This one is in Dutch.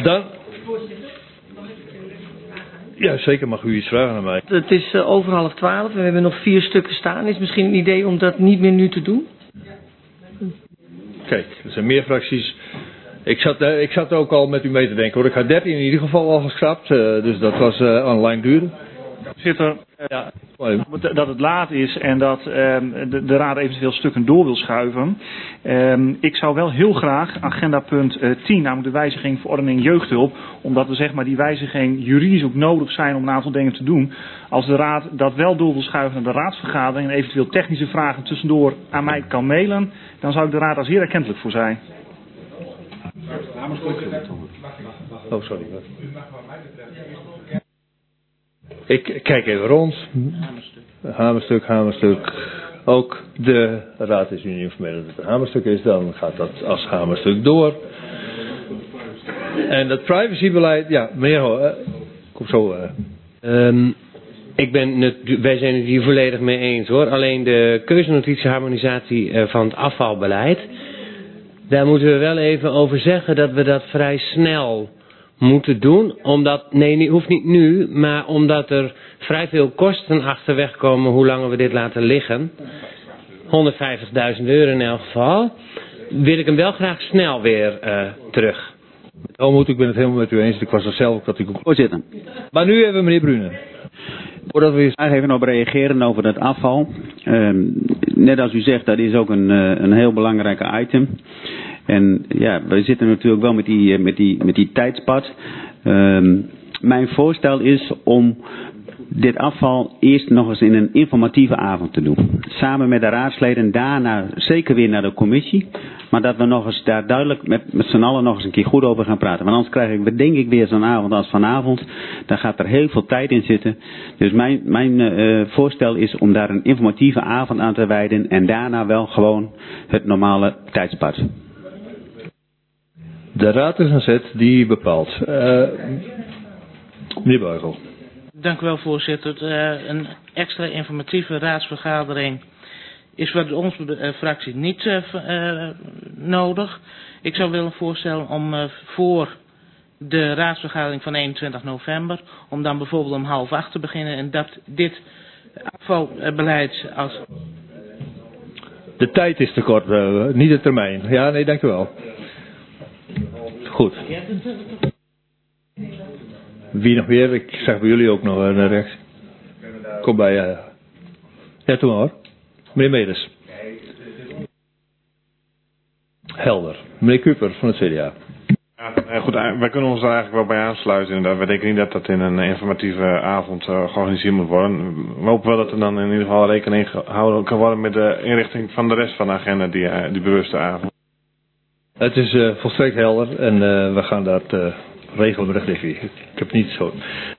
Dan... Ja, zeker mag u iets vragen aan mij. Het is over 11:30. We hebben nog 4 stukken staan. Is misschien een idee om dat niet meer nu te doen? Kijk, er zijn meer fracties. Ik zat ook al met u mee te denken hoor. Ik had 13 in ieder geval al geschrapt. Dus dat was online duren. Voorzitter, dat het laat is en dat de Raad eventueel stukken door wil schuiven. Ik zou wel heel graag agenda punt 10, namelijk de wijziging verordening jeugdhulp, omdat we zeg maar die wijziging juridisch ook nodig zijn om een aantal dingen te doen. Als de Raad dat wel door wil schuiven naar de raadsvergadering en eventueel technische vragen tussendoor aan mij kan mailen, dan zou ik de Raad daar zeer erkentelijk voor zijn. Oh, sorry. Ik kijk even rond. Hamerstuk. Ook de Raad is nu informeel dat het een hamerstuk is. Dan gaat dat als hamerstuk door. En dat privacybeleid, ja, meneer kom zo. Wij zijn het hier volledig mee eens hoor. Alleen de keuzenotitieharmonisatie van het afvalbeleid. Daar moeten we wel even over zeggen dat we dat vrij snel moeten doen. Omdat, nee, hoeft niet nu, maar omdat er vrij veel kosten achterweg komen hoe langer we dit laten liggen. 150.000 euro in elk geval. Wil ik hem wel graag snel weer terug. Helmoet, ik ben het helemaal met u eens. Ik was er zelf dat ik ook... Voorzitter. Maar nu hebben we meneer Brune. Voordat we even op reageren over het afval. Net als u zegt, dat is ook een heel belangrijk item. En ja, we zitten natuurlijk wel met die tijdspad. Mijn voorstel is om dit afval eerst nog eens in een informatieve avond te doen. Samen met de raadsleden, daarna zeker weer naar de commissie. Maar dat we nog eens daar duidelijk met z'n allen nog eens een keer goed over gaan praten. Want anders krijg ik denk ik weer zo'n avond als vanavond. Dan gaat er heel veel tijd in zitten. Dus mijn voorstel is om daar een informatieve avond aan te wijden. En daarna wel gewoon het normale tijdspad. De raad is een zet die bepaalt. Meneer Beugel. Dank u wel, voorzitter. Een extra informatieve raadsvergadering is voor onze fractie niet nodig. Ik zou willen voorstellen om voor de raadsvergadering van 21 november... om dan bijvoorbeeld om 7:30 te beginnen en dat dit afvalbeleid als... De tijd is te kort, niet de termijn. Ja, nee, dank u wel. Goed. Wie nog meer? Ik zag bij jullie ook nog een reactie. Kom bij. Ja, toen hoor. Meneer Medes. Helder. Meneer Kuper van het CDA. Ja, goed, wij kunnen ons daar eigenlijk wel bij aansluiten. Inderdaad. We denken niet dat dat in een informatieve avond georganiseerd moet worden. We hopen wel dat er dan in ieder geval rekening gehouden kan worden met de inrichting van de rest van de agenda die bewuste avond. Het is volstrekt helder en we gaan dat regelen met de regie. Ik heb niet zo.